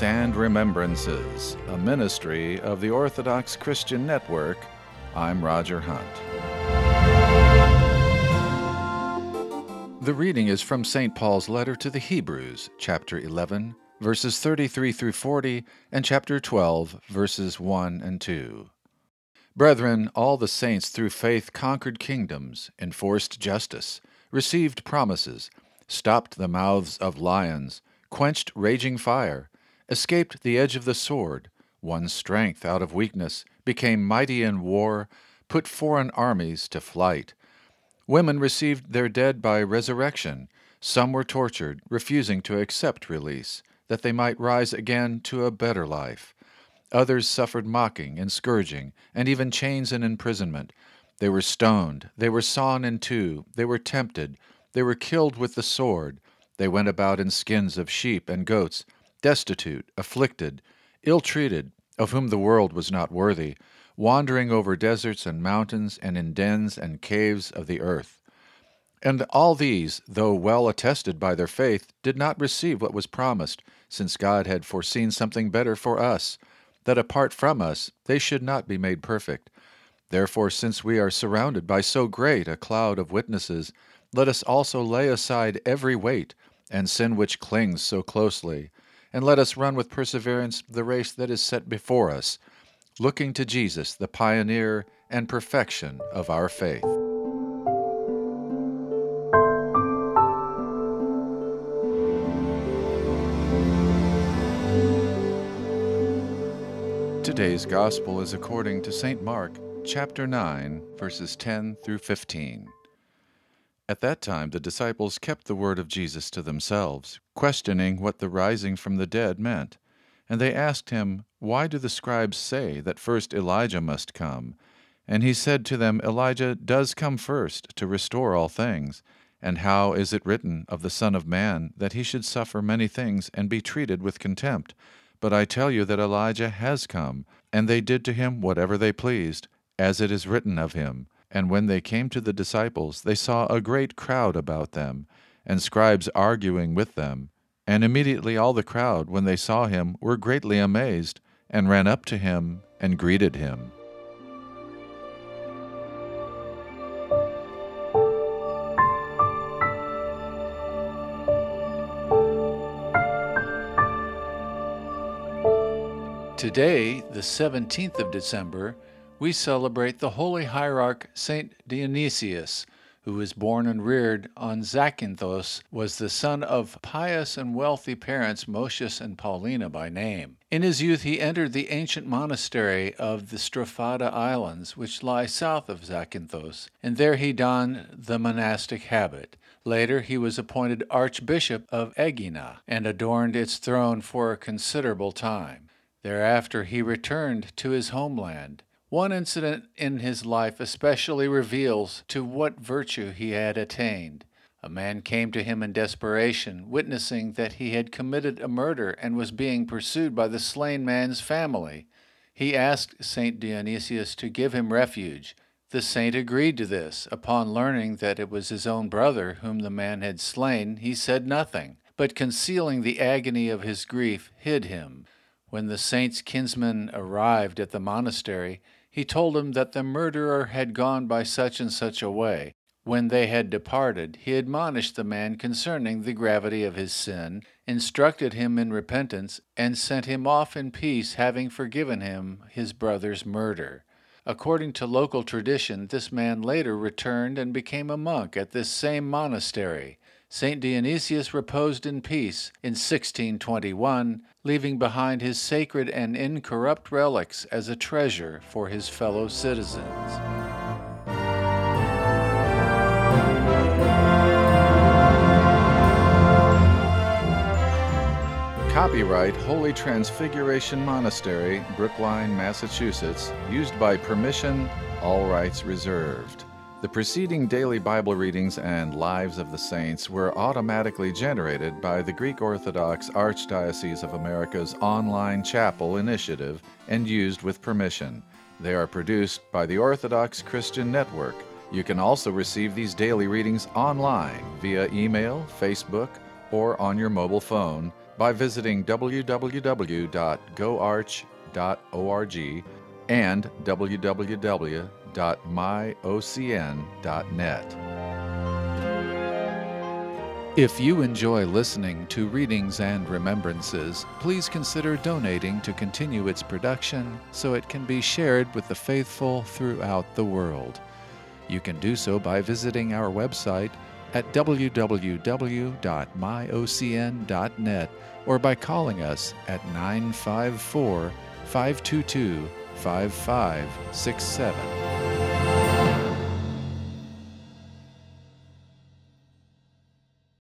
and Remembrances, a ministry of the Orthodox Christian Network. I'm Roger Hunt. The reading is from St. Paul's letter to the Hebrews, chapter 11, verses 33 through 40, and chapter 12, verses 1 and 2. Brethren, all the saints through faith conquered kingdoms, enforced justice, received promises, stopped the mouths of lions, quenched raging fire, escaped the edge of the sword, won strength out of weakness, became mighty in war, put foreign armies to flight. Women received their dead by resurrection. Some were tortured, refusing to accept release, that they might rise again to a better life. Others suffered mocking and scourging, and even chains and imprisonment. They were stoned, they were sawn in two, they were tempted, they were killed with the sword. They went about in skins of sheep and goats, destitute, afflicted, ill-treated, of whom the world was not worthy, wandering over deserts and mountains and in dens and caves of the earth. And all these, though well attested by their faith, did not receive what was promised, since God had foreseen something better for us, that apart from us they should not be made perfect. Therefore, since we are surrounded by so great a cloud of witnesses, let us also lay aside every weight and sin which clings so closely, and let us run with perseverance the race that is set before us, looking to Jesus, the pioneer and perfection of our faith. Today's Gospel is according to St. Mark, chapter 9, verses 10 through 15. At that time the disciples kept the word of Jesus to themselves, questioning what the rising from the dead meant. And they asked him, "Why do the scribes say that first Elijah must come?" And he said to them, "Elijah does come first to restore all things. And how is it written of the Son of Man that he should suffer many things and be treated with contempt? But I tell you that Elijah has come, and they did to him whatever they pleased, as it is written of him. And when they came to the disciples, they saw a great crowd about them, and scribes arguing with them. And immediately all the crowd, when they saw him, were greatly amazed, and ran up to him and greeted him. Today, the 17th of December, we celebrate the Holy Hierarch Saint Dionysius, who was born and reared on Zakynthos, was the son of pious and wealthy parents Moshius and Paulina by name. In his youth he entered the ancient monastery of the Strophada Islands, which lie south of Zakynthos, and there he donned the monastic habit. Later he was appointed Archbishop of Aegina, and adorned its throne for a considerable time. Thereafter he returned to his homeland. One incident in his life especially reveals to what virtue he had attained. A man came to him in desperation, witnessing that he had committed a murder and was being pursued by the slain man's family. He asked Saint Dionysius to give him refuge. The saint agreed to this. Upon learning that it was his own brother whom the man had slain, he said nothing, but concealing the agony of his grief, hid him. When the saint's kinsman arrived at the monastery, he told him that the murderer had gone by such and such a way. When they had departed, he admonished the man concerning the gravity of his sin, instructed him in repentance, and sent him off in peace, having forgiven him his brother's murder. According to local tradition, this man later returned and became a monk at this same monastery. Saint Dionysius reposed in peace in 1621, leaving behind his sacred and incorrupt relics as a treasure for his fellow citizens. Copyright Holy Transfiguration Monastery, Brookline, Massachusetts, used by permission, all rights reserved. The preceding daily Bible readings and Lives of the Saints were automatically generated by the Greek Orthodox Archdiocese of America's online chapel initiative and used with permission. They are produced by the Orthodox Christian Network. You can also receive these daily readings online via email, Facebook, or on your mobile phone by visiting www.goarch.org and www.myocn.net. If you enjoy listening to Readings and Remembrances, please consider donating to continue its production so it can be shared with the faithful throughout the world. You can do so by visiting our website at www.myocn.net or by calling us at 954-522-5567.